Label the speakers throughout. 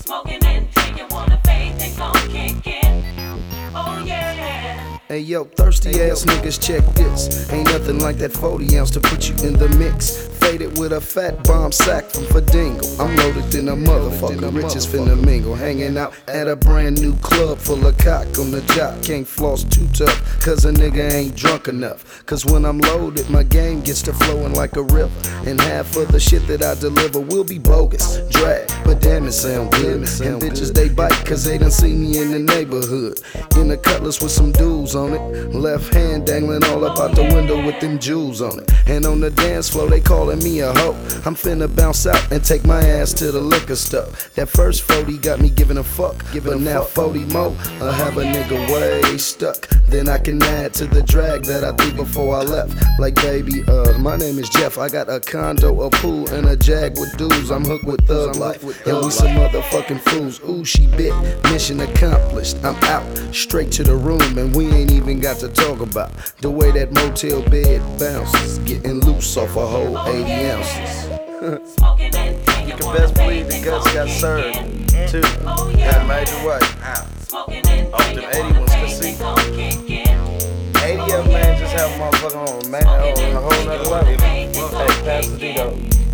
Speaker 1: Smoking and drinking, wanna fade, they gon' kick in. Oh yeah.
Speaker 2: Hey yo, thirsty ass niggas, check this. Ain't nothing like that 40 ounce to put you in the mix. Faded with a fat bomb sack from Fadingo. I'm loaded in a motherfucker, riches finna mingle. Hanging out at a brand new club full of cock on the jock. Can't floss too tough, cause a nigga ain't drunk enough. Cause when I'm loaded, my game gets to flowing like a river. And half of the shit that I deliver will be bogus, drag, but damn it sound good. And bitches they bite cause they done see me in the neighborhood. In a cutlass with some dudes on it. Left hand dangling all up out the window with them jewels on it. And on the dance floor they calling me a hoe. I'm finna bounce out and take my ass to the liquor store. That first 40 got me giving a fuck, but now 40 more, I'll have a nigga way stuck. Then I can add to the drag that I threw before I left. Like baby, my name is Jeff. I got a condo, a pool, and a jag with dudes. I'm hooked with thug life, and we some motherfucking fools. Ooh, she bit, mission accomplished. I'm out, straight to the room, and we ain't even got to talk about the way that motel bed bounces, getting loose off a whole 80 ounces.
Speaker 1: You
Speaker 2: can best believe the guts got served, too. Got Major White out. Off them 80 ones, cause see, 80 of them, man, just have a motherfucker on, man, on a whole nother level. Hey, pass the D-Dog.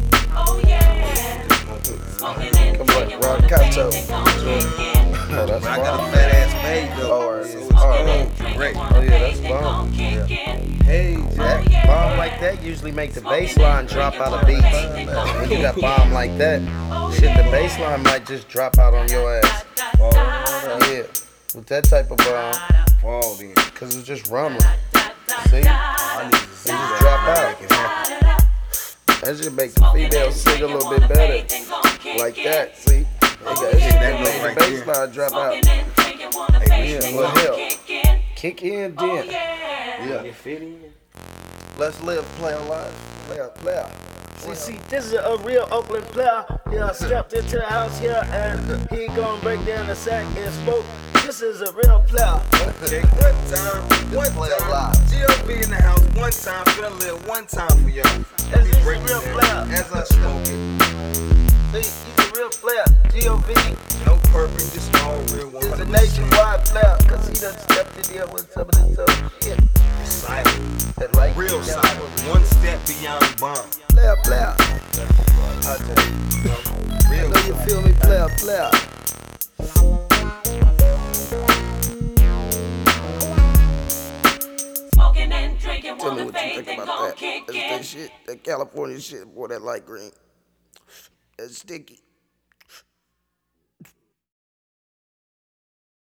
Speaker 2: Come on, Rod Cato. Oh, that's
Speaker 3: I got a fat ass made though.
Speaker 2: Great. Oh yeah, that's bomb. Yeah. Hey, Jack, bomb like that usually make the bass line drop out of beats. When you got bomb like that, shit, the bass line might just drop out on your ass. Yeah, with that type of bomb, fall then, cause it's just rumbling. See, it just drop out. That should make the female sing a little bit better, like that. See, that make the bass line drop out. Yeah, well, hell, kick in then. Yeah, you fit in. Let's live, play a life, play.
Speaker 4: See, this is a real Oakland player. Yeah, stepped into the house here and he gonna break down the sack and smoke. This is a real player.
Speaker 3: Okay, one time, G.O.B. in the house, one time, finna live one time for y'all.
Speaker 4: This is a real player.
Speaker 3: As I smoke it.
Speaker 4: See, he's a real player. G.O.B.
Speaker 3: No perfect, just all real one.
Speaker 4: is a nationwide player, cause he done stepped in here with some of this other shit.
Speaker 3: Silent.
Speaker 4: That like
Speaker 3: Real silent. One step beyond bomb.
Speaker 4: Player.
Speaker 2: I tell you,
Speaker 3: Real.
Speaker 2: I know you feel me, player.
Speaker 1: Smoking and drinking,
Speaker 2: Tell me
Speaker 1: wanna
Speaker 2: what you
Speaker 1: fade,
Speaker 2: think
Speaker 1: they
Speaker 2: about
Speaker 1: gon'
Speaker 2: that.
Speaker 1: kick
Speaker 2: That's
Speaker 1: in.
Speaker 2: that shit, that California shit, boy, that light green. That's sticky.